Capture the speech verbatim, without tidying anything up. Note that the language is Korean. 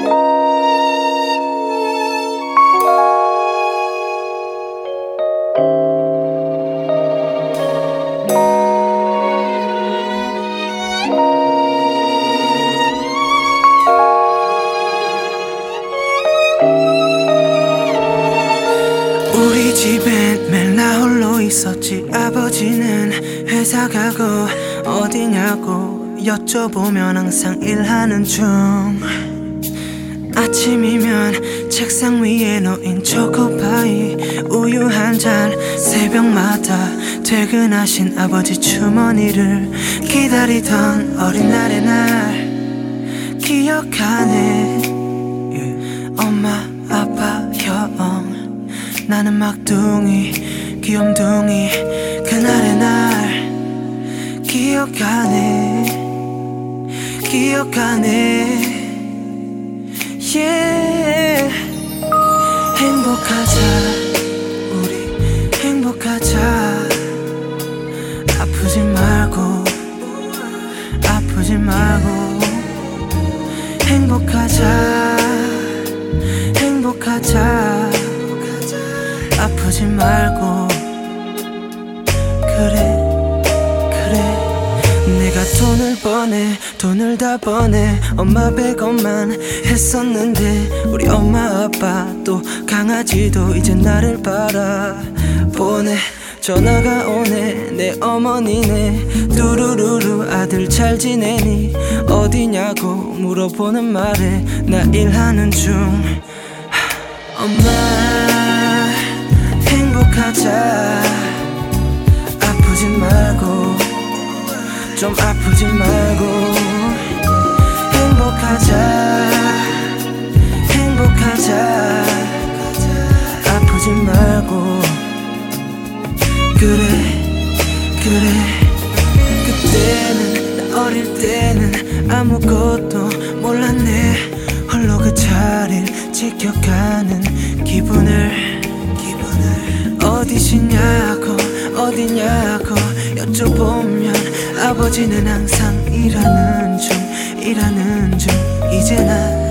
우리 집엔 매일 나 홀로 있었지. 아버지는 회사 가고 어디냐고 여쭤보면 항상 일하는 중. 아침이면 책상 위에 놓인 초코파이 우유 한 잔, 새벽마다 퇴근하신 아버지 주머니를 기다리던 어린 날의 날 기억하네. 엄마 아빠 형 나는 막둥이 귀염둥이 그날의 날 기억하네 기억하네. Yeah. 행복하자 우리 행복하자. 아프지 말고 아프지 말고 행복하자 행복하자. 아프지 말고 그래 그래. 내가 돈을 버네 돈을 다 버네 엄마 백원만 했었는데 우리 엄마 아빠 또 강아지도 이제 나를 바라보네. 전화가 오네 내 어머니네. 뚜루루루 아들 잘 지내니 어디냐고 물어보는 말에 나 일하는 중. 엄마 행복하자 아프지 말고 좀 아프지 말고 행복하자 행복하자. 아프지 말고 그래 그래. 그때는 나 어릴 때는 아무것도 몰랐네. 홀로 그 자리를 지켜가는 기분을 어디시냐고 어디냐고 여쭤보면 아버지는 항상 일하는 중 일하는 중. 이제 나